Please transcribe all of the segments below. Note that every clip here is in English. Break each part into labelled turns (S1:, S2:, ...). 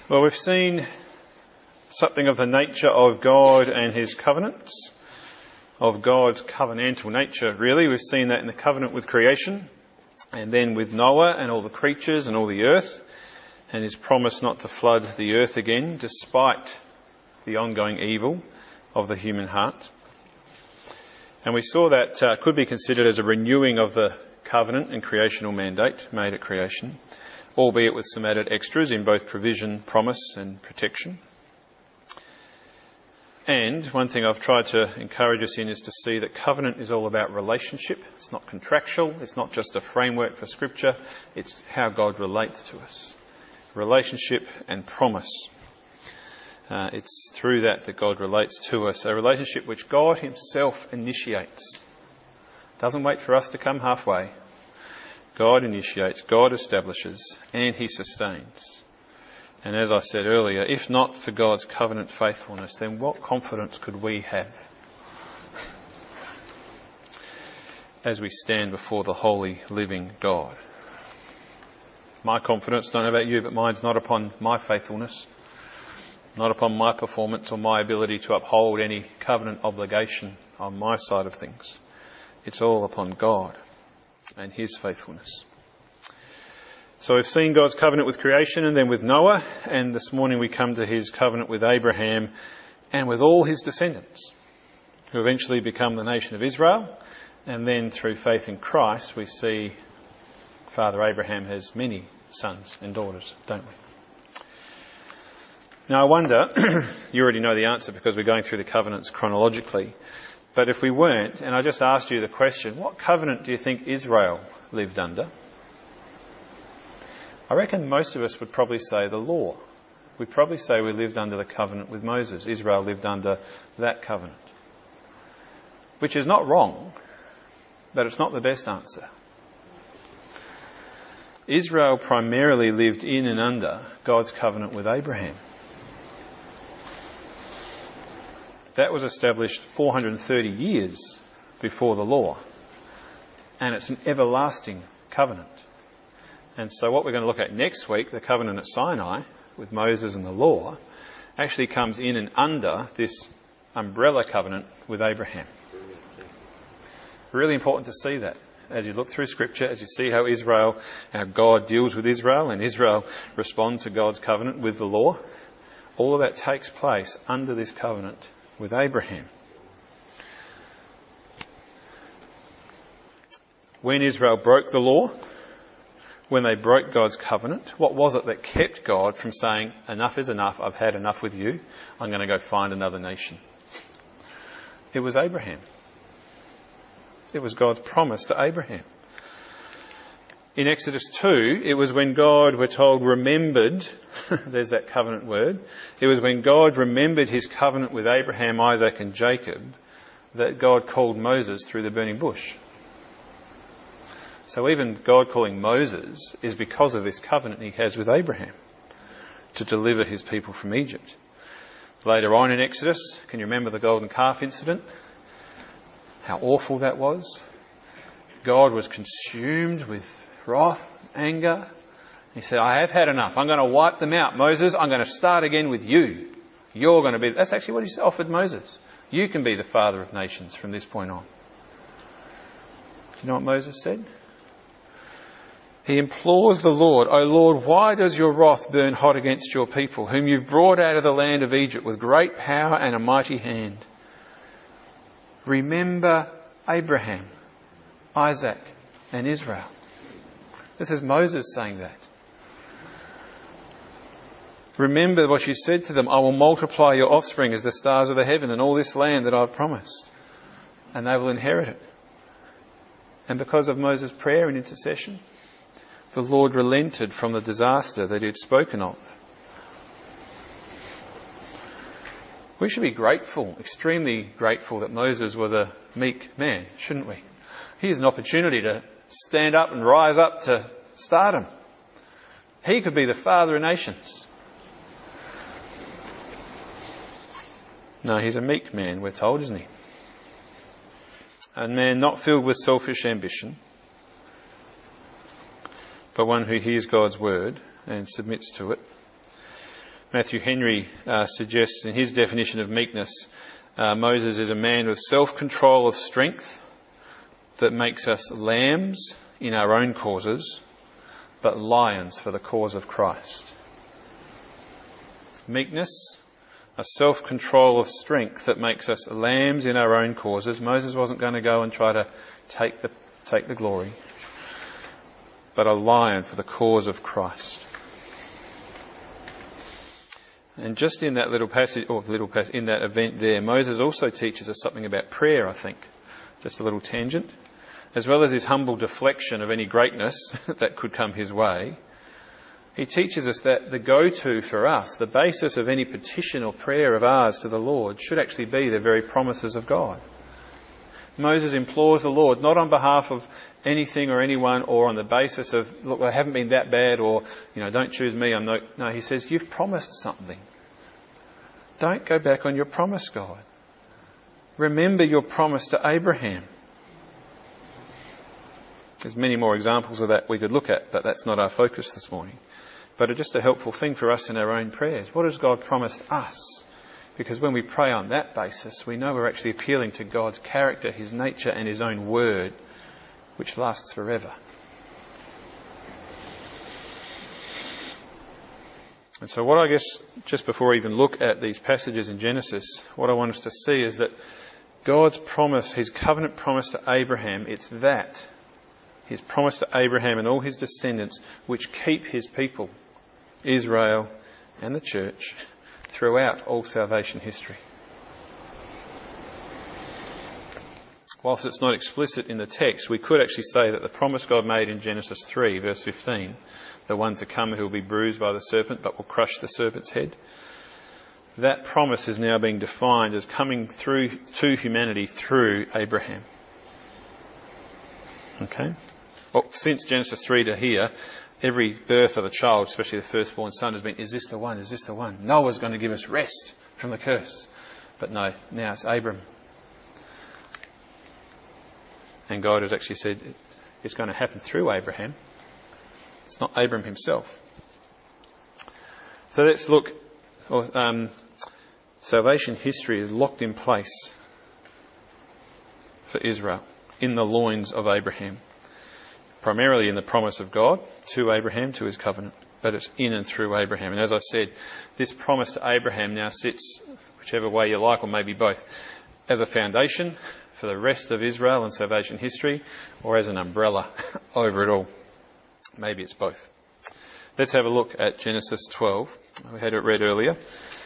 S1: Well, we've seen something of the nature of God and his covenants, of God's covenantal nature, really. We've seen that in the covenant with creation, and then with Noah and all the creatures and all the earth, and his promise not to flood the earth again, despite the ongoing evil of the human heart. And we saw that could be considered as a renewing of the covenant and creational mandate made at creation, albeit with some added extras in both provision, promise and protection. And one thing I've tried to encourage us in is to see that covenant is all about relationship. It's not contractual. It's not just a framework for Scripture. It's how God relates to us. Relationship and promise. It's through that God relates to us. A relationship which God himself initiates. Doesn't wait for us to come halfway. God initiates, God establishes, and he sustains. And as I said earlier, if not for God's covenant faithfulness, then what confidence could we have as we stand before the holy, living God? My confidence, don't know about you, but mine's not upon my faithfulness, not upon my performance or my ability to uphold any covenant obligation on my side of things. It's all upon God and his faithfulness. So we've seen God's covenant with creation and then with Noah, and this morning we come to his covenant with Abraham and with all his descendants, who eventually become the nation of Israel. And then through faith in Christ, we see Father Abraham has many sons and daughters, don't we? Now I wonder, you already know the answer because we're going through the covenants chronologically, but if we weren't, and I just asked you the question, what covenant do you think Israel lived under? I reckon most of us would probably say the law. We'd probably say we lived under the covenant with Moses. Israel lived under that covenant. Which is not wrong, but it's not the best answer. Israel primarily lived in and under God's covenant with Abraham. That was established 430 years before the law. And it's an everlasting covenant. And so what we're going to look at next week, the covenant at Sinai with Moses and the law, actually comes in and under this umbrella covenant with Abraham. Really important to see that as you look through Scripture, as you see how God deals with Israel and Israel respond to God's covenant with the law. All of that takes place under this covenant with Abraham. When Israel broke the law, when they broke God's covenant, what was it that kept God from saying, enough is enough, I've had enough with you, I'm going to go find another nation? It was Abraham. It was God's promise to Abraham. In Exodus 2, it was when God, we're told, remembered, there's that covenant word, it was when God remembered his covenant with Abraham, Isaac and Jacob that God called Moses through the burning bush. So even God calling Moses is because of this covenant he has with Abraham to deliver his people from Egypt. Later on in Exodus, can you remember the golden calf incident? How awful that was. God was consumed with wrath, anger. He said, I have had enough. I'm going to wipe them out. Moses, I'm going to start again with you. You're going to be... That's actually what he offered Moses. You can be the father of nations from this point on. Do you know what Moses said? He implores the Lord, O Lord, why does your wrath burn hot against your people, whom you've brought out of the land of Egypt with great power and a mighty hand? Remember Abraham, Isaac and Israel. This is Moses saying that. Remember what you said to them, I will multiply your offspring as the stars of the heaven and all this land that I've promised, and they will inherit it. And because of Moses' prayer and intercession, the Lord relented from the disaster that he had spoken of. We should be grateful, extremely grateful that Moses was a meek man, shouldn't we? He has an opportunity to stand up and rise up to stardom. He could be the father of nations. No, he's a meek man, we're told, isn't he? A man not filled with selfish ambition, but one who hears God's word and submits to it. Matthew Henry suggests in his definition of meekness, Moses is a man with self-control of strength that makes us lambs in our own causes, but lions for the cause of Christ. Meekness, a self-control of strength that makes us lambs in our own causes. Moses wasn't going to go and try to take the glory, but a lion for the cause of Christ. And just in that little passage, in that event there, Moses also teaches us something about prayer, I think. Just a little tangent. As well as his humble deflection of any greatness that could come his way, he teaches us that the go-to for us, the basis of any petition or prayer of ours to the Lord, should actually be the very promises of God. Moses implores the Lord, not on behalf of anything or anyone or on the basis of, look, I haven't been that bad, or, don't choose me. No, he says, you've promised something. Don't go back on your promise, God. Remember your promise to Abraham. There's many more examples of that we could look at, but that's not our focus this morning. But it's just a helpful thing for us in our own prayers. What has God promised us? Because when we pray on that basis, we know we're actually appealing to God's character, his nature and his own word, which lasts forever. And so what I guess, just before we even look at these passages in Genesis, what I want us to see is that God's promise, his covenant promise to Abraham, it's that, his promise to Abraham and all his descendants, which keep his people, Israel and the church, throughout all salvation history. Whilst it's not explicit in the text, we could actually say that the promise God made in Genesis 3, verse 15, the one to come who will be bruised by the serpent but will crush the serpent's head, that promise is now being defined as coming through to humanity through Abraham. Okay? Well, since Genesis 3 to here, every birth of a child, especially the firstborn son, has been, is this the one? Is this the one? Noah's going to give us rest from the curse. But no, now it's Abram. And God has actually said it's going to happen through Abraham. It's not Abram himself. So let's look. Salvation history is locked in place for Israel in the loins of Abraham. Primarily in the promise of God to Abraham, to his covenant, but it's in and through Abraham. And as I said, this promise to Abraham now sits, whichever way you like, or maybe both, as a foundation for the rest of Israel and salvation history, or as an umbrella over it all. Maybe it's both. Let's have a look at Genesis 12. We had it read earlier.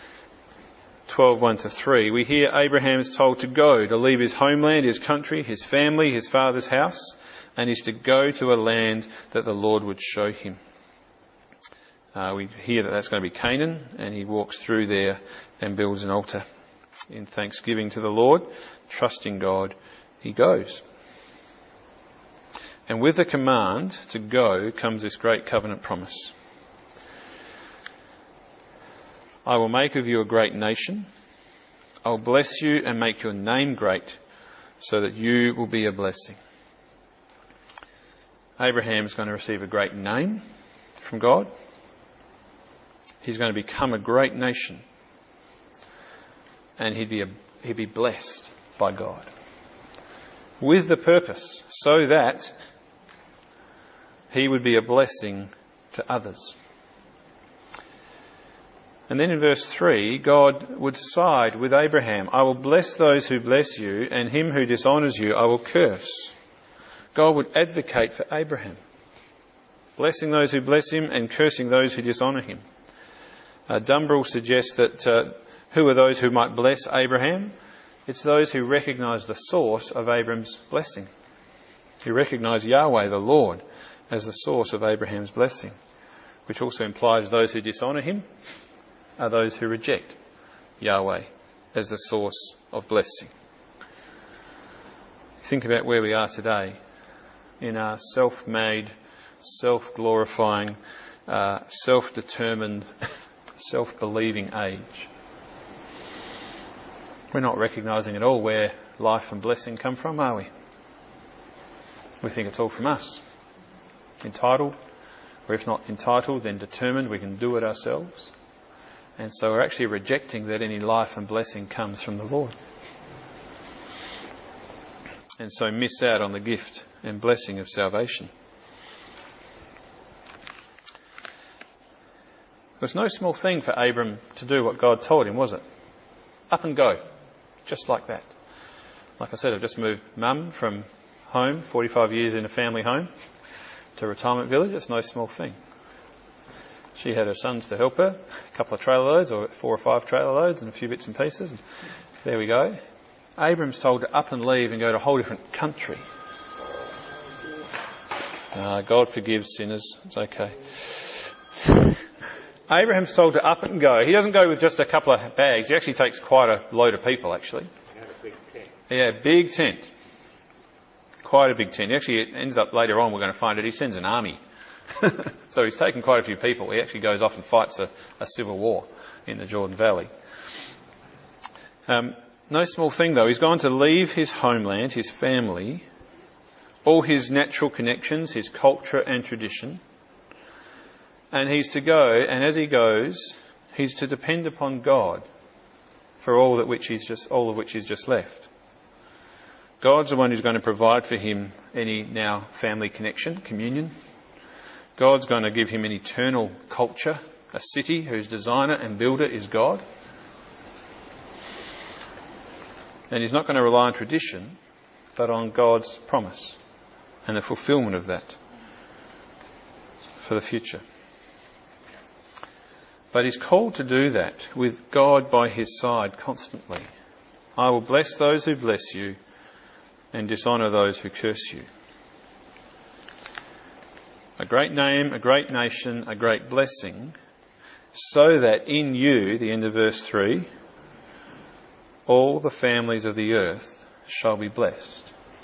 S1: 12:1-3. We hear Abraham is told to go, to leave his homeland, his country, his family, his father's house, and is to go to a land that the Lord would show him. We hear that that's going to be Canaan, and he walks through there and builds an altar. In thanksgiving to the Lord, trusting God, he goes. And with the command to go comes this great covenant promise. I will make of you a great nation. I will bless you and make your name great, so that you will be a blessing. Abraham is going to receive a great name from God. He's going to become a great nation. And he'd be blessed by God. With the purpose, so that he would be a blessing to others. And then in verse 3, God would side with Abraham. I will bless those who bless you, and him who dishonours you I will curse. God would advocate for Abraham, blessing those who bless him and cursing those who dishonour him. Dumbrell suggests that who are those who might bless Abraham? It's those who recognise the source of Abraham's blessing, who recognise Yahweh, the Lord, as the source of Abraham's blessing, which also implies those who dishonour him are those who reject Yahweh as the source of blessing. Think about where we are today in our self-made, self-glorifying, self-determined, self-believing age. We're not recognising at all where life and blessing come from, are we? We think it's all from us. Entitled, or if not entitled, then determined we can do it ourselves. And so we're actually rejecting that any life and blessing comes from the Lord. And so miss out on the gift and blessing of salvation. It was no small thing for Abram to do what God told him, was it? Up and go. Just like that. Like I said, I've just moved mum from home, 45 years in a family home, to a retirement village. It's no small thing. She had her sons to help her, a couple of trailer loads, or 4 or 5 trailer loads, and a few bits and pieces. And there we go. Abram's told to up and leave and go to a whole different country. God forgives sinners. It's okay. Abraham's told to up and go. He doesn't go with just a couple of bags. He actually takes quite a load of people, actually. Yeah, big tent. Quite a big tent. Actually, it ends up later on, we're going to find that he sends an army. So he's taken quite a few people. He actually goes off and fights a civil war in the Jordan Valley. No small thing, though. He's gone to leave his homeland, his family, all his natural connections, his culture and tradition. And he's to go, and as he goes, he's to depend upon God for all of which he's just left. God's the one who's going to provide for him any now family connection, communion. God's going to give him an eternal culture, a city whose designer and builder is God. And he's not going to rely on tradition, but on God's promise and the fulfilment of that for the future. But he's called to do that with God by his side constantly. I will bless those who bless you and dishonour those who curse you. A great name, a great nation, a great blessing, so that in you, the end of verse 3, all the families of the earth shall be blessed.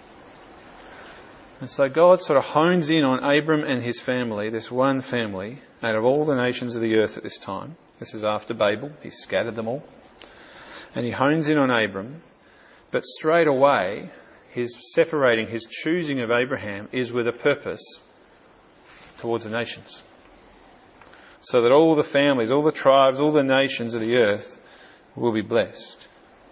S1: And so God sort of hones in on Abram and his family, this one family, out of all the nations of the earth at this time. This is after Babel. He scattered them all. And he hones in on Abram. But straight away, his separating, his choosing of Abraham is with a purpose towards the nations. So that all the families, all the tribes, all the nations of the earth will be blessed.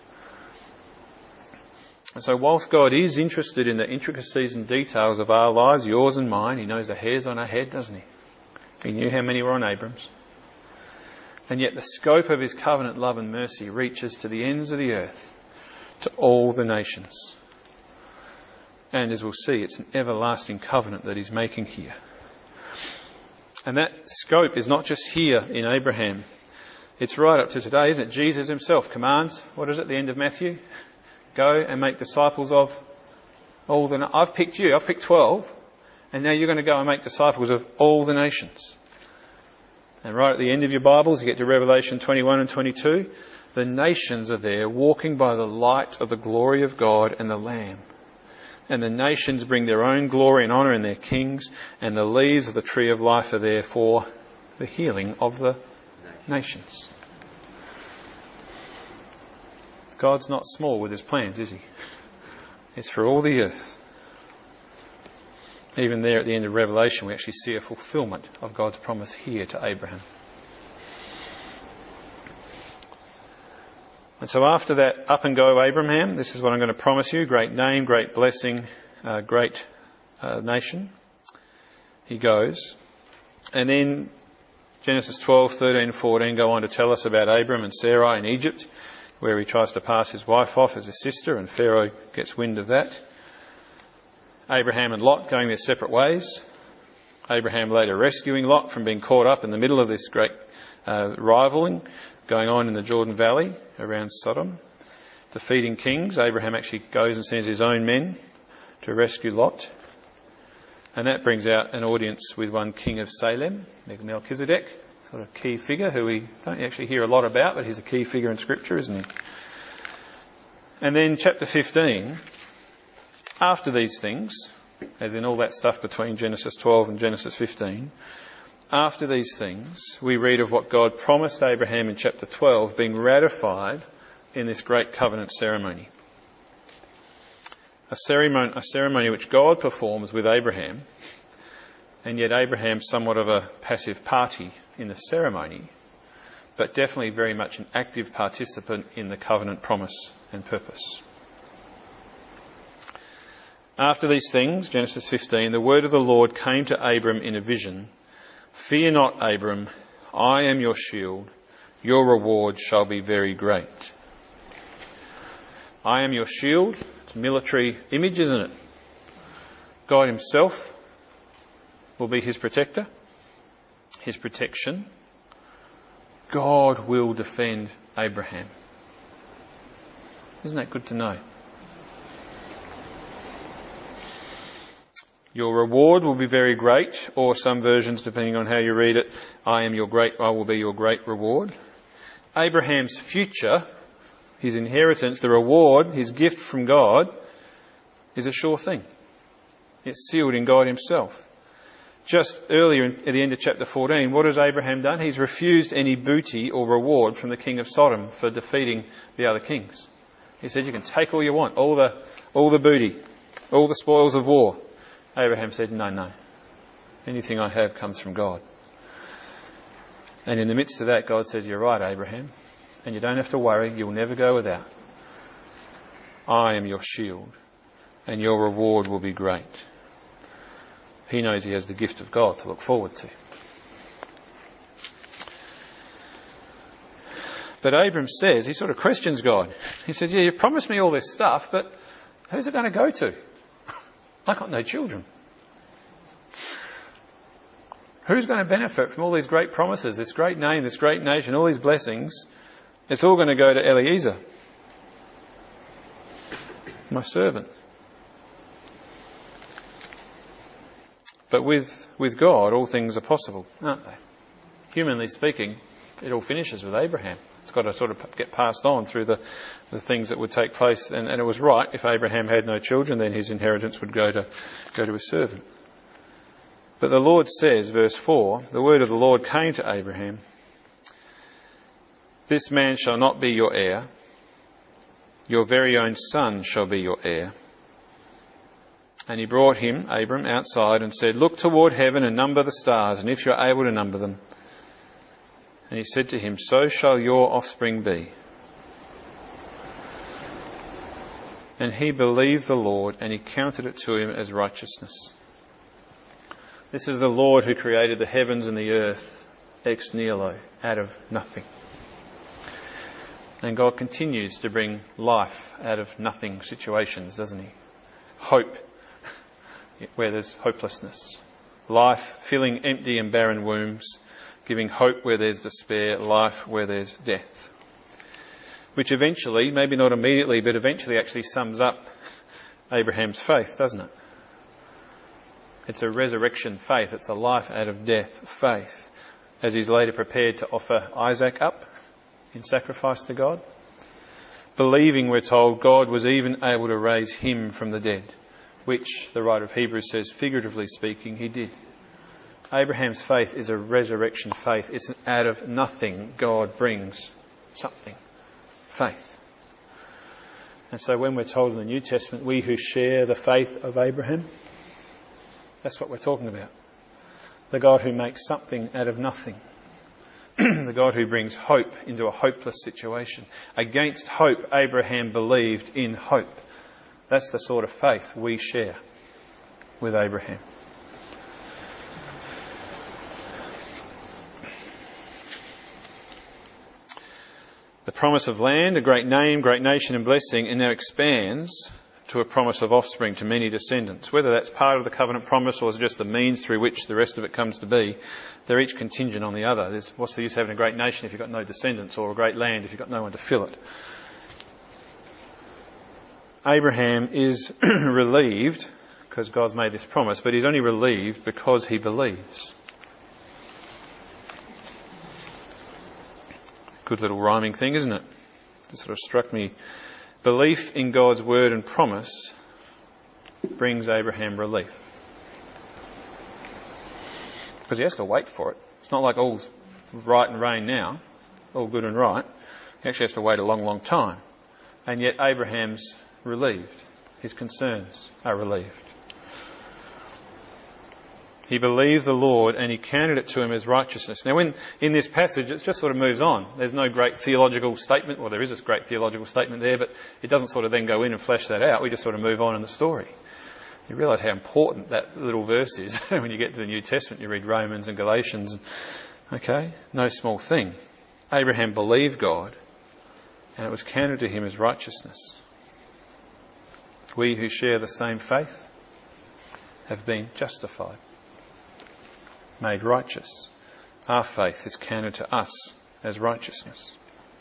S1: And so whilst God is interested in the intricacies and details of our lives, yours and mine, he knows the hairs on our head, doesn't he? He knew how many were on Abram's. And yet the scope of his covenant love and mercy reaches to the ends of the earth, to all the nations. And as we'll see, it's an everlasting covenant that he's making here. And that scope is not just here in Abraham. It's right up to today, isn't it? Jesus himself commands, what is it, the end of Matthew? Go and make disciples of all the... I've picked you, I've picked 12, and now you're going to go and make disciples of all the nations. And right at the end of your Bibles, you get to Revelation 21 and 22, the nations are there walking by the light of the glory of God and the Lamb. And the nations bring their own glory and honour in their kings, and the leaves of the tree of life are there for the healing of the nations. God's not small with his plans, is he? It's for all the earth. Even there at the end of Revelation, we actually see a fulfilment of God's promise here to Abraham. And so after that up and go Abraham, this is what I'm going to promise you, great name, great blessing, great nation. He goes. And then Genesis 12, 13, 14 go on to tell us about Abram and Sarai in Egypt, where he tries to pass his wife off as his sister, and Pharaoh gets wind of that. Abraham and Lot going their separate ways. Abraham later rescuing Lot from being caught up in the middle of this great rivaling going on in the Jordan Valley around Sodom. Defeating kings. Abraham actually goes and sends his own men to rescue Lot. And that brings out an audience with one king of Salem, Melchizedek, sort of key figure who we don't actually hear a lot about, but he's a key figure in Scripture, isn't he? And then chapter 15, after these things, as in all that stuff between Genesis 12 and Genesis 15, after these things, we read of what God promised Abraham in chapter 12 being ratified in this great covenant ceremony. A ceremony which God performs with Abraham, and yet Abraham's somewhat of a passive party in the ceremony, but definitely very much an active participant in the covenant promise and purpose. After these things, Genesis 15, the word of the Lord came to Abram in a vision. Fear not, Abram, I am your shield. Your reward shall be very great. I am your shield. It's a military image, isn't it? God himself will be his protector, his protection. God will defend Abraham. Isn't that good to know? Your reward will be very great, or some versions, depending on how you read it, I will be your great reward. Abraham's future, his inheritance, the reward, his gift from God, is a sure thing. It's sealed in God himself. Just earlier at the end of chapter 14, what has Abraham done? He's refused any booty or reward from the king of Sodom for defeating the other kings. He said, you can take all you want, all the booty, all the spoils of war. Abraham said, no. Anything I have comes from God. And in the midst of that, God says, you're right, Abraham. And you don't have to worry. You'll never go without. I am your shield. And your reward will be great. He knows he has the gift of God to look forward to. But Abram says, he sort of questions God. He says, yeah, you've promised me all this stuff, but who's it going to go to? I've got no children. Who's going to benefit from all these great promises, this great name, this great nation, all these blessings? It's all going to go to Eliezer, my servant. But with God, all things are possible, aren't they? Humanly speaking, it all finishes with Abraham. It's got to sort of get passed on through the things that would take place. And it was right, if Abraham had no children, then his inheritance would go to his servant. But the Lord says, verse 4, the word of the Lord came to Abraham, this man shall not be your heir, your very own son shall be your heir. And he brought him, Abram, outside and said, look toward heaven and number the stars, and if you are able to number them. And he said to him, so shall your offspring be. And he believed the Lord, and he counted it to him as righteousness. This is the Lord who created the heavens and the earth ex nihilo, out of nothing. And God continues to bring life out of nothing situations, doesn't he? Hope where there's hopelessness. Life filling empty and barren wombs, giving hope where there's despair, life where there's death. Which eventually, maybe not immediately, but eventually actually sums up Abraham's faith, doesn't it? It's a resurrection faith. It's a life out of death faith, as he's later prepared to offer Isaac up in sacrifice to God. Believing, we're told, God was even able to raise him from the dead, which the writer of Hebrews says, figuratively speaking, he did. Abraham's faith is a resurrection faith. It's an out of nothing God brings something. Faith. And so when we're told in the New Testament, we who share the faith of Abraham, that's what we're talking about. The God who makes something out of nothing. The God who brings hope into a hopeless situation. Against hope, Abraham believed in hope. That's the sort of faith we share with Abraham. The promise of land, a great name, great nation and blessing, and now expands to a promise of offspring to many descendants. Whether that's part of the covenant promise or is just the means through which the rest of it comes to be, they're each contingent on the other. What's the use of having a great nation if you've got no descendants, or a great land if you've got no one to fill it? Abraham is relieved because God's made this promise, but he's only relieved because he believes. Good little rhyming thing, isn't it? It sort of struck me. Belief in God's word and promise brings Abraham relief. Because he has to wait for it. It's not like all's right and rain now, all good and right. He actually has to wait a long, long time. And yet Abraham's relieved. His concerns are relieved. He believed the Lord and he counted it to him as righteousness. Now, in this passage, it just sort of moves on. There's no great theological statement. Well, there is a great theological statement there, but it doesn't sort of then go in and flesh that out. We just sort of move on in the story. You realise how important that little verse is when you get to the New Testament. You read Romans and Galatians. Okay, no small thing. Abraham believed God and it was counted to him as righteousness. We who share the same faith have been justified, made righteous. Our faith is counted to us as righteousness.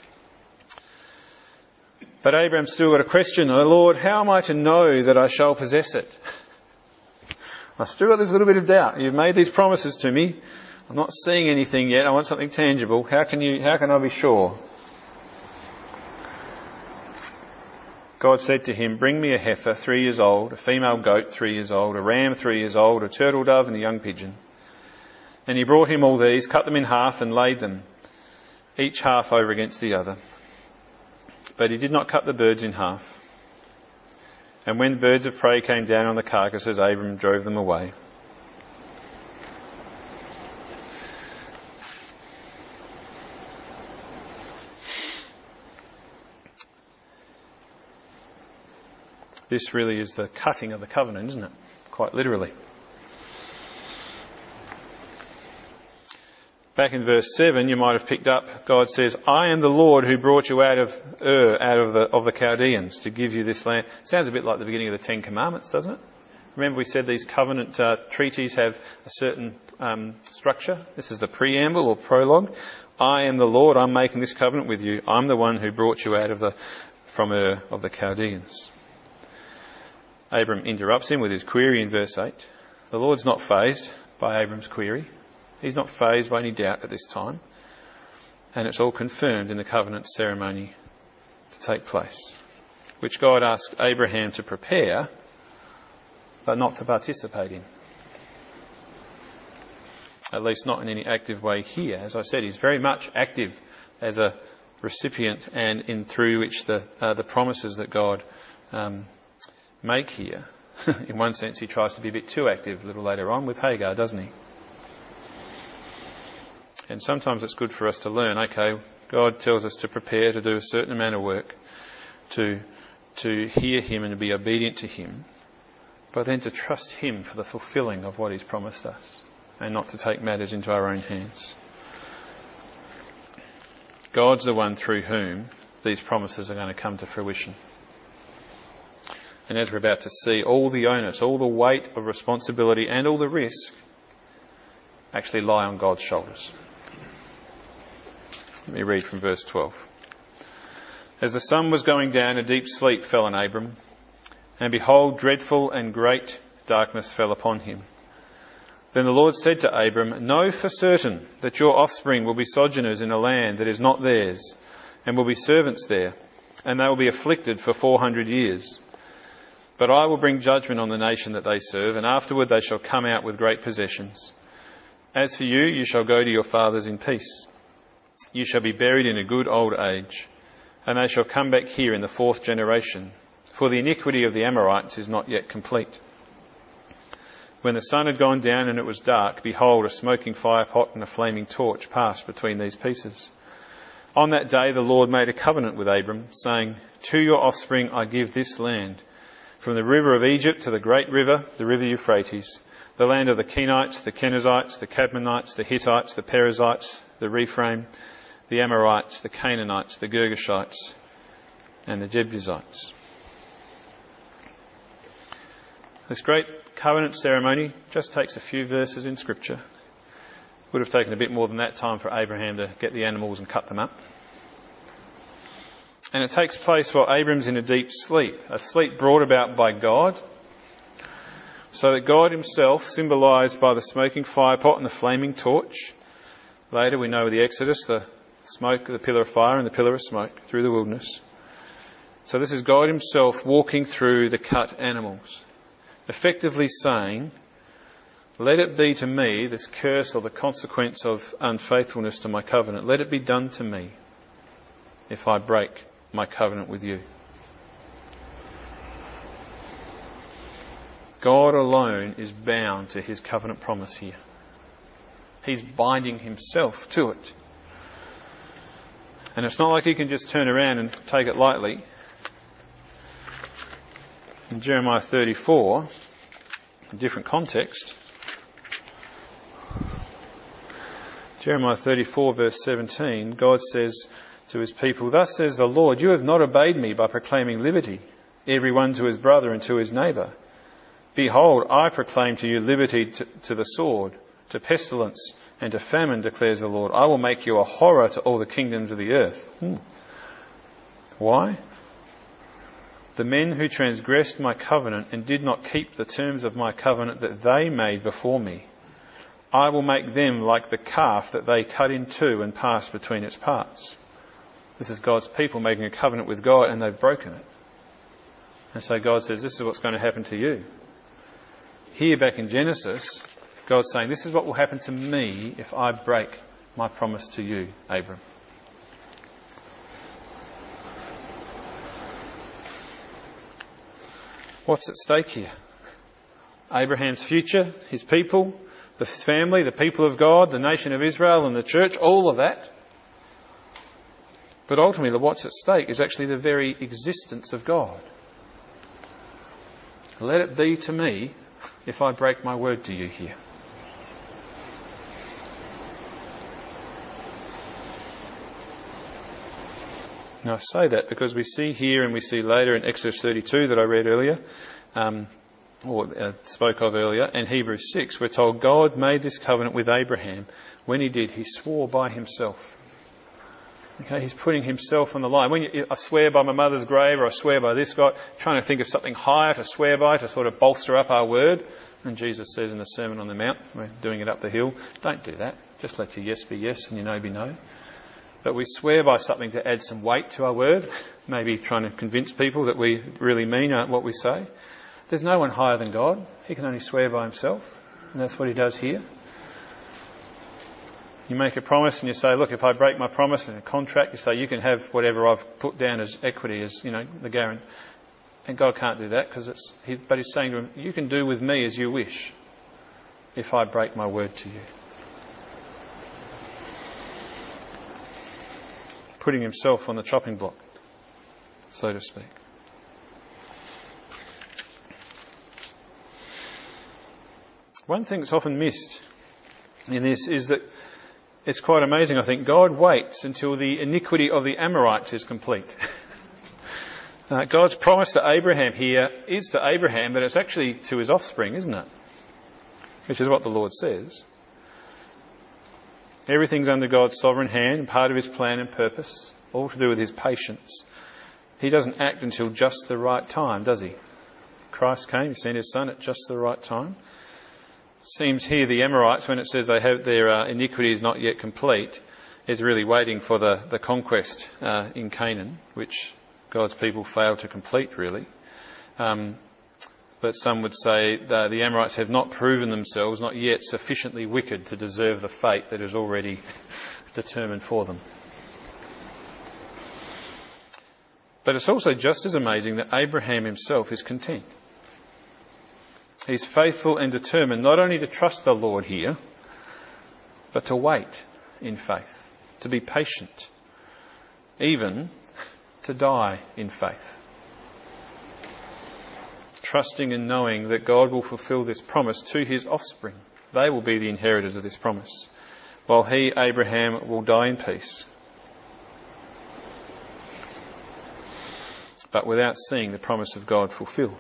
S1: But Abraham's still got a question. Oh Lord, how am I to know that I shall possess it? I've still got this little bit of doubt. You've made these promises to me. I'm not seeing anything yet. I want something tangible. How can I be sure? God said to him, bring me a heifer 3 years old, a female goat 3 years old, a ram 3 years old, a turtle dove and a young pigeon. And he brought him all these, cut them in half and laid them, each half over against the other. But he did not cut the birds in half. And when birds of prey came down on the carcasses, Abram drove them away. This really is the cutting of the covenant, isn't it? Quite literally. Back in verse 7, you might have picked up, God says, I am the Lord who brought you out of Ur, out of the Chaldeans, to give you this land. Sounds a bit like the beginning of the Ten Commandments, doesn't it? Remember we said these covenant treaties have a certain structure. This is the preamble or prologue. I am the Lord, I'm making this covenant with you. I'm the one who brought you out from Ur of the Chaldeans. Abram interrupts him with his query in verse 8. The Lord's not fazed by Abram's query. He's not fazed by any doubt at this time. And it's all confirmed in the covenant ceremony to take place, which God asked Abraham to prepare, but not to participate in. At least not in any active way here. As I said, he's very much active as a recipient and through which the promises that God make here. In one sense, he tries to be a bit too active a little later on with Hagar, doesn't he? And sometimes it's good for us to learn, okay, God tells us to prepare to do a certain amount of work, to hear him and to be obedient to him, but then to trust him for the fulfilling of what he's promised us and not to take matters into our own hands. God's the one through whom these promises are going to come to fruition. And as we're about to see, all the onus, all the weight of responsibility and all the risk actually lie on God's shoulders. Let me read from verse 12. As the sun was going down, a deep sleep fell on Abram, and behold, dreadful and great darkness fell upon him. Then the Lord said to Abram, know for certain that your offspring will be sojourners in a land that is not theirs, and will be servants there, and they will be afflicted for 400 years. But I will bring judgment on the nation that they serve, and afterward they shall come out with great possessions. As for you, you shall go to your fathers in peace. You shall be buried in a good old age, and they shall come back here in the 4th generation, for the iniquity of the Amorites is not yet complete. When the sun had gone down and it was dark, behold, a smoking firepot and a flaming torch passed between these pieces. On that day the Lord made a covenant with Abram, saying, to your offspring I give this land, from the river of Egypt to the great river, the river Euphrates, the land of the Kenites, the Kenizzites, the Cadmonites, the Hittites, the Perizzites, the Rephaim, the Amorites, the Canaanites, the Girgashites, and the Jebusites. This great covenant ceremony just takes a few verses in Scripture. Would have taken a bit more than that time for Abraham to get the animals and cut them up. And it takes place while Abram's in a deep sleep, a sleep brought about by God, so that God himself, symbolised by the smoking firepot and the flaming torch, later we know with the Exodus, the smoke, the pillar of fire and the pillar of smoke through the wilderness. So this is God himself walking through the cut animals, effectively saying, let it be to me, this curse or the consequence of unfaithfulness to my covenant, let it be done to me if I break my covenant with you. God alone is bound to his covenant promise here. He's binding himself to it. And it's not like he can just turn around and take it lightly. In Jeremiah 34, a different context, Jeremiah 34 verse 17, God says to his people, "Thus says the Lord, you have not obeyed me by proclaiming liberty, every one to his brother and to his neighbour. Behold, I proclaim to you liberty to the sword, to pestilence and to famine, declares the Lord. I will make you a horror to all the kingdoms of the earth." Why? "The men who transgressed my covenant and did not keep the terms of my covenant that they made before me, I will make them like the calf that they cut in two and passed between its parts." This is God's people making a covenant with God, and they've broken it. And so God says, this is what's going to happen to you. Here back in Genesis, God's saying, this is what will happen to me if I break my promise to you, Abram. What's at stake here? Abraham's future, his people, his family, the people of God, the nation of Israel and the church, all of that. But ultimately what's at stake is actually the very existence of God. Let it be to me if I break my word to you here. Now I say that because we see here and we see later in Exodus 32 that I read earlier, spoke of earlier, and Hebrews 6, we're told God made this covenant with Abraham. When he did, he swore by himself. Okay, he's putting himself on the line. I swear by my mother's grave, or I swear by this guy, trying to think of something higher to swear by to sort of bolster up our word. And Jesus says in the Sermon on the Mount, we're doing it up the hill, don't do that. Just let your yes be yes and your no be no. But we swear by something to add some weight to our word, maybe trying to convince people that we really mean what we say. There's no one higher than God. He can only swear by himself. And that's what he does here. You make a promise and you say, look, if I break my promise in a contract, you say, you can have whatever I've put down as equity, as, the guarantee. And God can't do that but he's saying to him, you can do with me as you wish if I break my word to you. Putting himself on the chopping block, so to speak. One thing that's often missed in this is that it's quite amazing, I think. God waits until the iniquity of the Amorites is complete. God's promise to Abraham here is to Abraham, but it's actually to his offspring, isn't it? Which is what the Lord says. Everything's under God's sovereign hand, part of his plan and purpose, all to do with his patience. He doesn't act until just the right time, does he? Christ came, he sent his son at just the right time. Seems here the Amorites, when it says they have their iniquity is not yet complete, is really waiting for the conquest in Canaan, which God's people failed to complete, really. But some would say that the Amorites have not proven themselves, not yet sufficiently wicked to deserve the fate that is already determined for them. But it's also just as amazing that Abraham himself is content. He's faithful and determined not only to trust the Lord here, but to wait in faith, to be patient, even to die in faith. Trusting and knowing that God will fulfill this promise to his offspring. They will be the inheritors of this promise, while he, Abraham, will die in peace. But without seeing the promise of God fulfilled.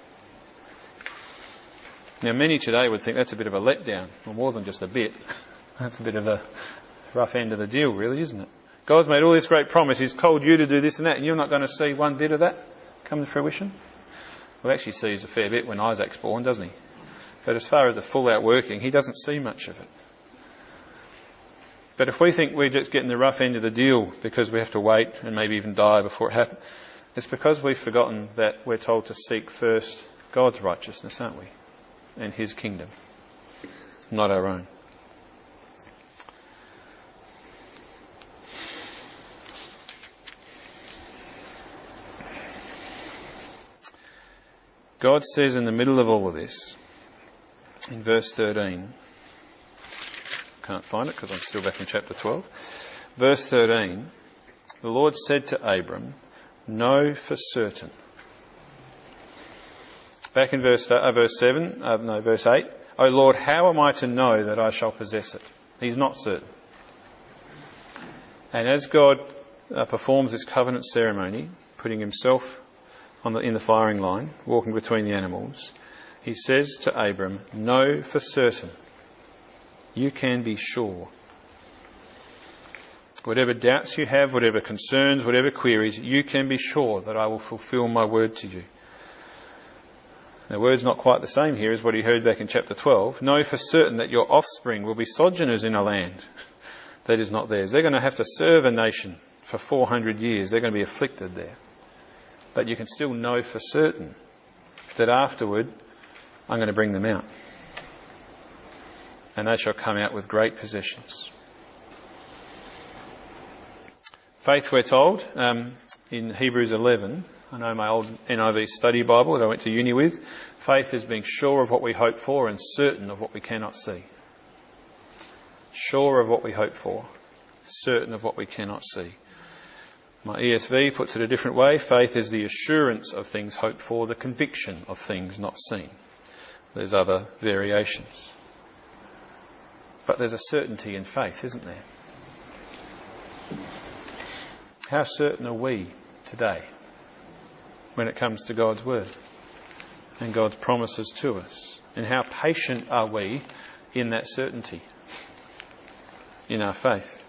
S1: Now, many today would think that's a bit of a letdown, or more than just a bit. That's a bit of a rough end of the deal, really, isn't it? God's made all this great promise. He's called you to do this and that, and you're not going to see one bit of that come to fruition? Well, actually sees a fair bit when Isaac's born, doesn't he? But as far as the full outworking, he doesn't see much of it. But if we think we're just getting the rough end of the deal because we have to wait and maybe even die before it happens, it's because we've forgotten that we're told to seek first God's righteousness, aren't we? And his kingdom, not our own. God says in the middle of all of this, in verse 13, can't find it because I'm still back in chapter 12. Verse 13, the Lord said to Abram, know for certain. Back in verse 8, O Lord, how am I to know that I shall possess it? He's not certain. And as God performs this covenant ceremony, putting himself in the firing line, walking between the animals, he says to Abram, know for certain. You can be sure. Whatever doubts you have, whatever concerns, whatever queries, you can be sure that I will fulfill my word to you. The word's not quite the same here as what he heard back in chapter 12. Know for certain that your offspring will be sojourners in a land that is not theirs. They're going to have to serve a nation for 400 years. They're going to be afflicted there. But you can still know for certain that afterward I'm going to bring them out. And they shall come out with great possessions. Faith, we're told, in Hebrews 11, I know my old NIV study Bible that I went to uni with, faith is being sure of what we hope for and certain of what we cannot see. Sure of what we hope for, certain of what we cannot see. My ESV puts it a different way. Faith is the assurance of things hoped for, the conviction of things not seen. There's other variations. But there's a certainty in faith, isn't there? How certain are we today when it comes to God's word and God's promises to us? And how patient are we in that certainty, in our faith?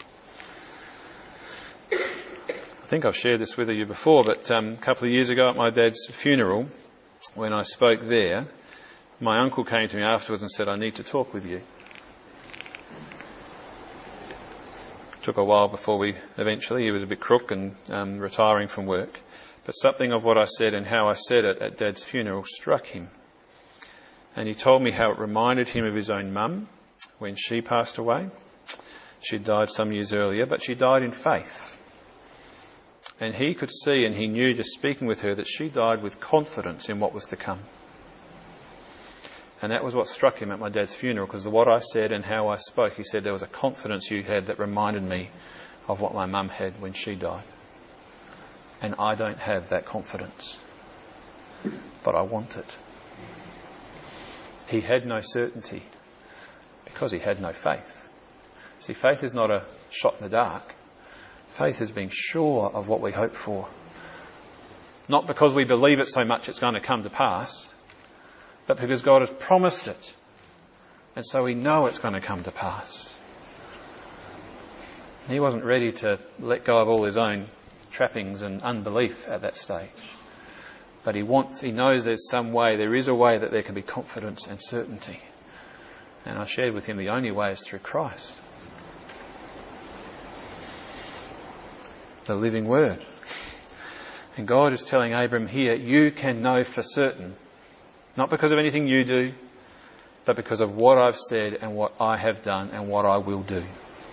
S1: I think I've shared this with you before, but a couple of years ago at my dad's funeral, when I spoke there, my uncle came to me afterwards and said, I need to talk with you. Took a while before he was a bit crook and retiring from work. But something of what I said and how I said it at Dad's funeral struck him. And he told me how it reminded him of his own mum when she passed away. She died some years earlier, but she died in faith. And he could see and he knew just speaking with her that she died with confidence in what was to come. And that was what struck him at my dad's funeral, because of what I said and how I spoke. He said there was a confidence you had that reminded me of what my mum had when she died. And I don't have that confidence, but I want it. He had no certainty because he had no faith. See, faith is not a shot in the dark. Faith is being sure of what we hope for. Not because we believe it so much it's going to come to pass, but because God has promised it. And so we know it's going to come to pass. He wasn't ready to let go of all his own trappings and unbelief at that stage. But he knows there's some way, there is a way that there can be confidence and certainty. And I shared with him the only way is through Christ. The living word. And God is telling Abram here, you can know for certain, not because of anything you do, but because of what I've said and what I have done and what I will do.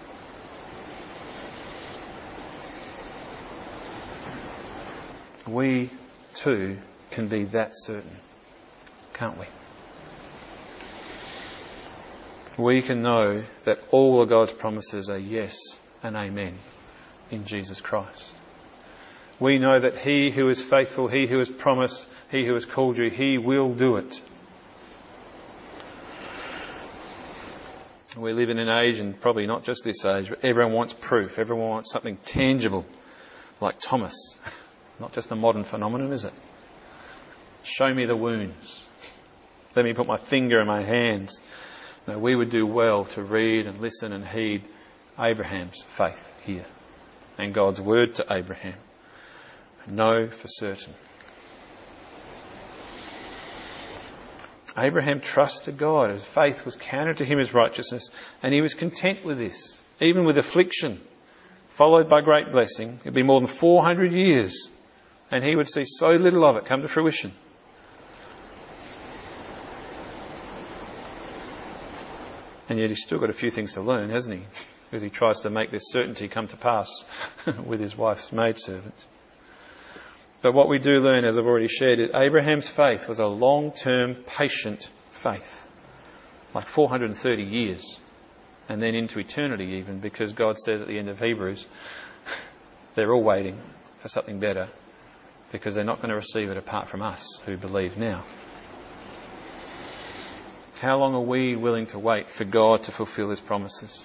S1: We too can be that certain, can't we? We can know that all of God's promises are yes and amen in Jesus Christ. We know that He who is faithful, He who has promised, He who has called you, He will do it. We live in an age, and probably not just this age, but everyone wants proof. Everyone wants something tangible, like Thomas. Not just a modern phenomenon, is it? Show me the wounds. Let me put my finger in my hands. No, we would do well to read and listen and heed Abraham's faith here and God's word to Abraham. Know for certain. Abraham trusted God. His faith was counted to him as righteousness, and he was content with this, even with affliction, followed by great blessing. It'd be more than 400 years, and he would see so little of it come to fruition. And yet he's still got a few things to learn, hasn't he? Because he tries to make this certainty come to pass with his wife's maidservant. But what we do learn, as I've already shared, is Abraham's faith was a long-term, patient faith. Like 430 years. And then into eternity even, because God says at the end of Hebrews, they're all waiting for something better, because they're not going to receive it apart from us who believe now. How long are we willing to wait for God to fulfill His promises?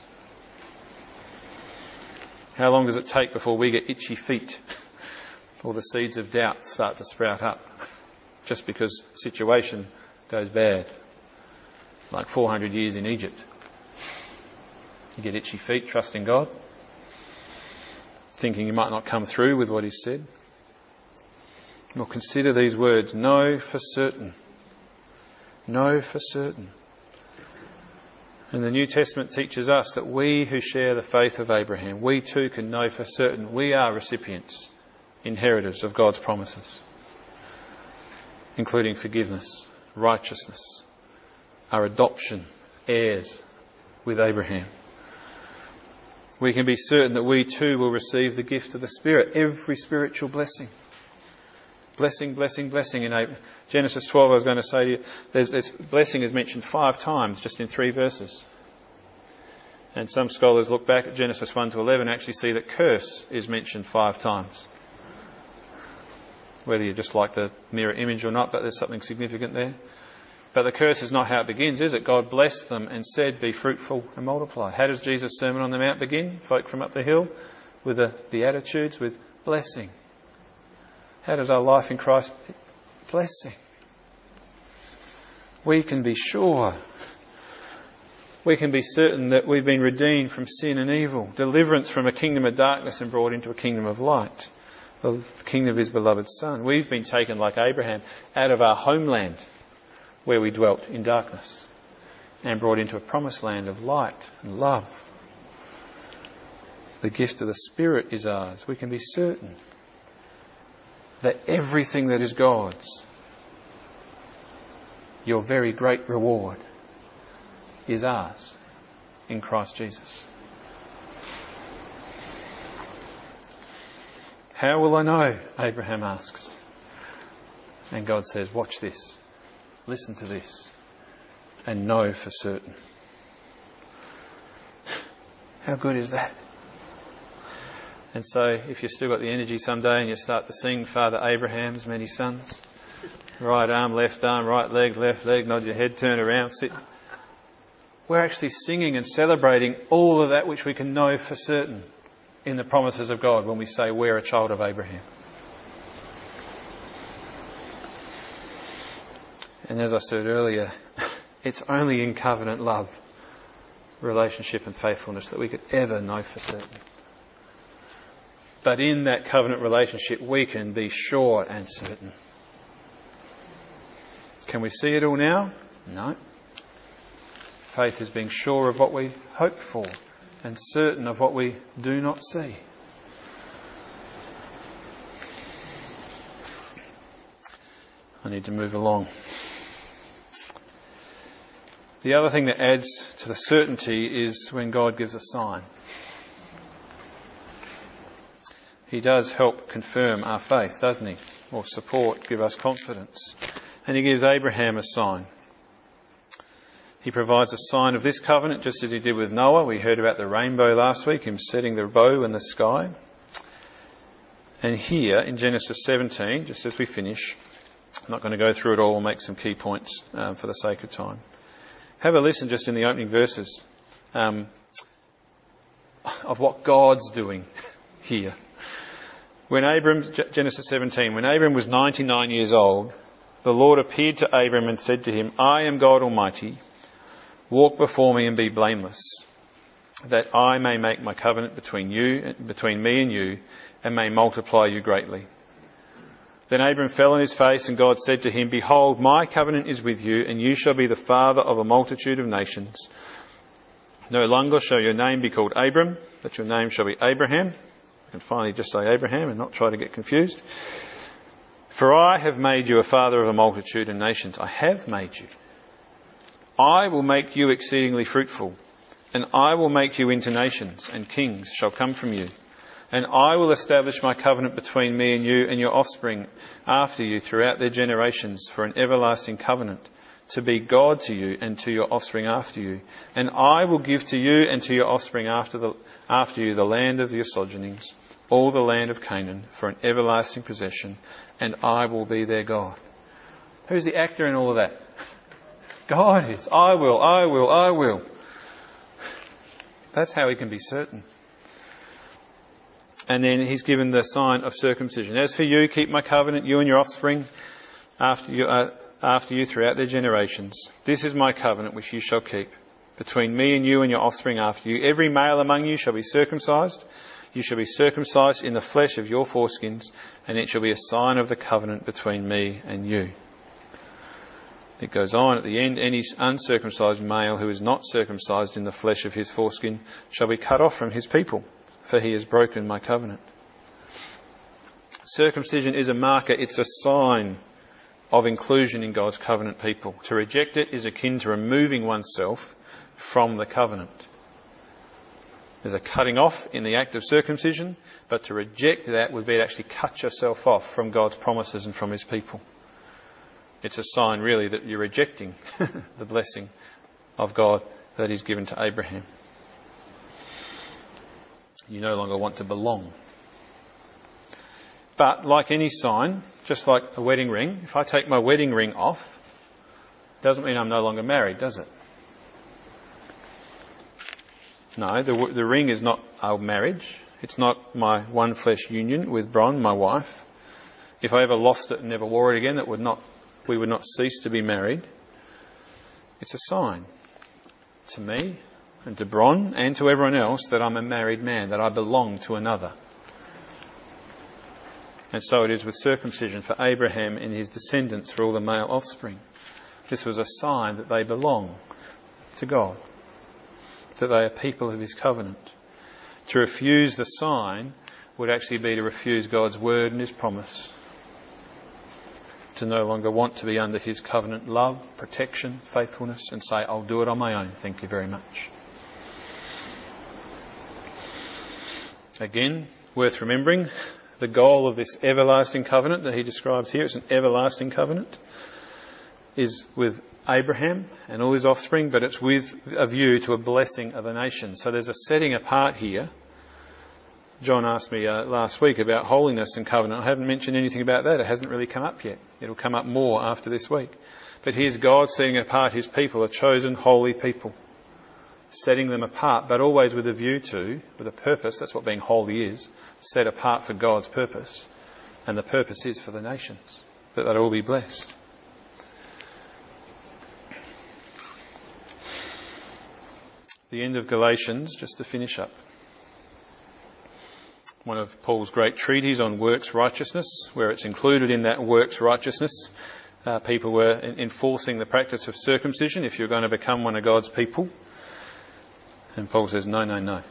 S1: How long does it take before we get itchy feet or the seeds of doubt start to sprout up just because the situation goes bad? Like 400 years in Egypt. You get itchy feet trusting God, thinking you might not come through with what He said. Well, consider these words. Know for certain. Know for certain. And the New Testament teaches us that we who share the faith of Abraham, we too can know for certain we are recipients, inheritors of God's promises, including forgiveness, righteousness, our adoption, heirs with Abraham. We can be certain that we too will receive the gift of the Spirit, every spiritual blessing. Blessing, blessing, blessing. In Genesis 12, I was going to say to you, there's blessing is mentioned 5 times just in 3 verses. And some scholars look back at Genesis 1 to 11 and actually see that curse is mentioned 5 times. Whether you just like the mirror image or not, but there's something significant there. But the curse is not how it begins, is it? God blessed them and said, be fruitful and multiply. How does Jesus' Sermon on the Mount begin? Folk from up the hill with the Beatitudes, with blessing. How does our life in Christ? Blessing. We can be sure. We can be certain that we've been redeemed from sin and evil. Deliverance from a kingdom of darkness and brought into a kingdom of light. The kingdom of His beloved Son. We've been taken, like Abraham, out of our homeland where we dwelt in darkness and brought into a promised land of light and love. The gift of the Spirit is ours. We can be certain that everything that is God's, your very great reward, is ours in Christ Jesus. How will I know? Abraham asks. And God says, watch this, listen to this, and know for certain. How good is that? And so if you've still got the energy someday and you start to sing Father Abraham's many sons, right arm, right leg, nod your head, turn around, sit. We're actually singing and celebrating all of that which we can know for certain in the promises of God when we say we're a child of Abraham. And as I said earlier, it's only in covenant love, relationship and faithfulness that we could ever know for certain. But in that covenant relationship, we can be sure and certain. Can we see it all now? No. Faith is being sure of what we hope for and certain of what we do not see. I need to move along. The other thing that adds to the certainty is when God gives a sign. He does help confirm our faith, doesn't He? Or support, give us confidence. And He gives Abraham a sign. He provides a sign of this covenant, just as He did with Noah. We heard about the rainbow last week, Him setting the bow in the sky. And here in Genesis 17, just as we finish, I'm not going to go through it all, we'll make some key points for the sake of time. Have a listen just in the opening verses of what God's doing here. Genesis 17, when Abram was 99 years old, the Lord appeared to Abram and said to him, I am God Almighty. Walk before me and be blameless, that I may make my covenant between me and you, and may multiply you greatly. Then Abram fell on his face, and God said to him, Behold, my covenant is with you, and you shall be the father of a multitude of nations. No longer shall your name be called Abram, but your name shall be Abraham. You can finally just say Abraham and not try to get confused. For I have made you a father of a multitude of nations. I have made you. I will make you exceedingly fruitful, and I will make you into nations, and kings shall come from you. And I will establish my covenant between me and you and your offspring after you throughout their generations for an everlasting covenant, to be God to you and to your offspring after you. And I will give to you and to your offspring after you the land of your sojournings, all the land of Canaan, for an everlasting possession, and I will be their God. Who's the actor in all of that? God is. I will, I will, I will. That's how he can be certain. And then he's given the sign of circumcision. As for you, keep my covenant, you and your offspring after you throughout their generations. This is my covenant which you shall keep between me and you and your offspring after you. Every male among you shall be circumcised. You shall be circumcised in the flesh of your foreskins, and it shall be a sign of the covenant between me and you. It goes on at the end, any uncircumcised male who is not circumcised in the flesh of his foreskin shall be cut off from his people, for he has broken my covenant. Circumcision is a marker, it's a sign of inclusion in God's covenant people. To reject it is akin to removing oneself from the covenant. There's a cutting off in the act of circumcision, but to reject that would be to actually cut yourself off from God's promises and from his people. It's a sign really that you're rejecting the blessing of God that he's given to Abraham. You no longer want to belong. But like any sign, just like a wedding ring, if I take my wedding ring off, it doesn't mean I'm no longer married, does it? No, the ring is not our marriage. It's not my one flesh union with Bron, my wife. If I ever lost it and never wore it again, we would not cease to be married. It's a sign to me and to Bron and to everyone else that I'm a married man, that I belong to another. And so it is with circumcision for Abraham and his descendants, for all the male offspring. This was a sign that they belong to God, that they are people of his covenant. To refuse the sign would actually be to refuse God's word and his promise. To no longer want to be under his covenant love, protection, faithfulness, and say, I'll do it on my own, thank you very much. Again, worth remembering, the goal of this everlasting covenant that he describes here, it's an everlasting covenant, is with Abraham and all his offspring, but it's with a view to a blessing of the nation. So there's a setting apart here. John asked me last week about holiness and covenant. I haven't mentioned anything about that. It hasn't really come up yet. It'll come up more after this week. But here's God setting apart his people, a chosen holy people, setting them apart, but always with a view to, with a purpose. That's what being holy is, set apart for God's purpose. And the purpose is for the nations, that they'll all be blessed. The end of Galatians, just to finish up. One of Paul's great treatises on works righteousness, where it's included in that works righteousness. People were enforcing the practice of circumcision if you're going to become one of God's people. And Paul says, no, no, no.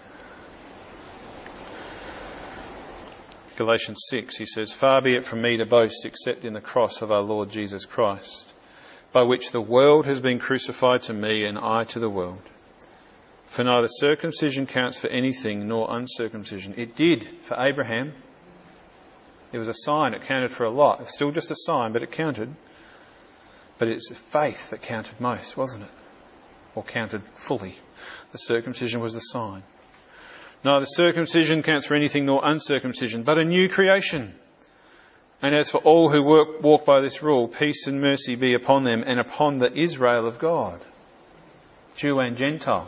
S1: Galatians 6, he says, far be it from me to boast except in the cross of our Lord Jesus Christ, by which the world has been crucified to me and I to the world. For neither circumcision counts for anything nor uncircumcision. It did for Abraham. It was a sign. It counted for a lot. It's still just a sign, but it counted. But it's faith that counted most, wasn't it? Or counted fully. The circumcision was the sign. Neither circumcision counts for anything nor uncircumcision, but a new creation. And as for all who walk by this rule, peace and mercy be upon them and upon the Israel of God, Jew and Gentile.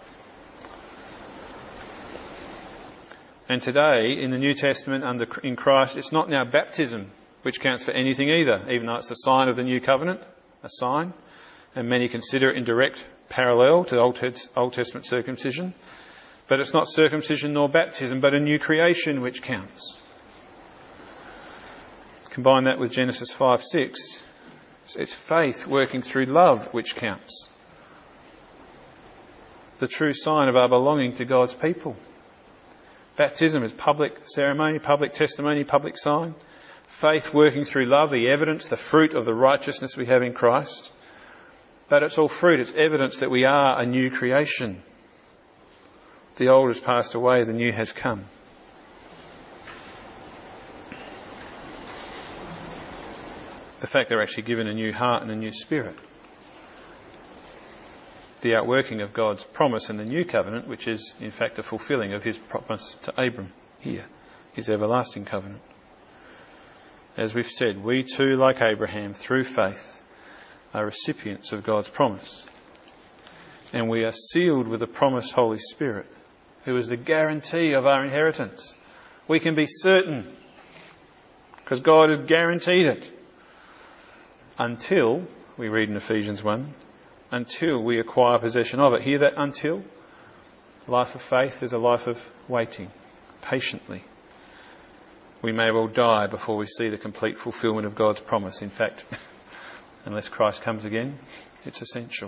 S1: And today, in the New Testament, in Christ, it's not now baptism which counts for anything either, even though it's a sign of the new covenant, a sign, and many consider it in direct parallel to Old Testament circumcision. But it's not circumcision nor baptism, but a new creation which counts. Combine that with Genesis 5:6. It's faith working through love which counts. The true sign of our belonging to God's people. Baptism is public ceremony, public testimony, public sign. Faith working through love, the evidence, the fruit of the righteousness we have in Christ. But it's all fruit. It's evidence that we are a new creation. The old has passed away, the new has come. the fact they're actually given a new heart and a new spirit. The outworking of God's promise in the new covenant, which is in fact a fulfilling of his promise to Abram here, his everlasting covenant. As we've said, we too, like Abraham, through faith, are recipients of God's promise. And we are sealed with the promised Holy Spirit, who is the guarantee of our inheritance. We can be certain, because God has guaranteed it. Until, we read in Ephesians 1, until we acquire possession of it. Hear that, until? Life of faith is a life of waiting, patiently. We may well die before we see the complete fulfilment of God's promise. In fact, unless Christ comes again, it's essential.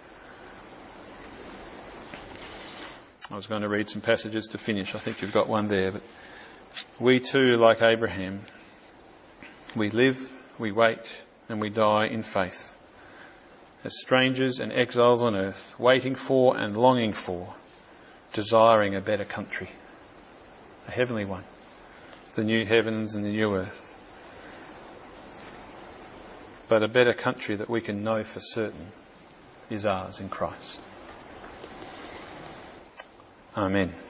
S1: I was going to read some passages to finish. I think you've got one there. But we too, like Abraham, we live, we wait, and we die in faith, as strangers and exiles on earth, waiting for and longing for, desiring a better country, a heavenly one, the new heavens and the new earth. But a better country that we can know for certain is ours in Christ. Amen.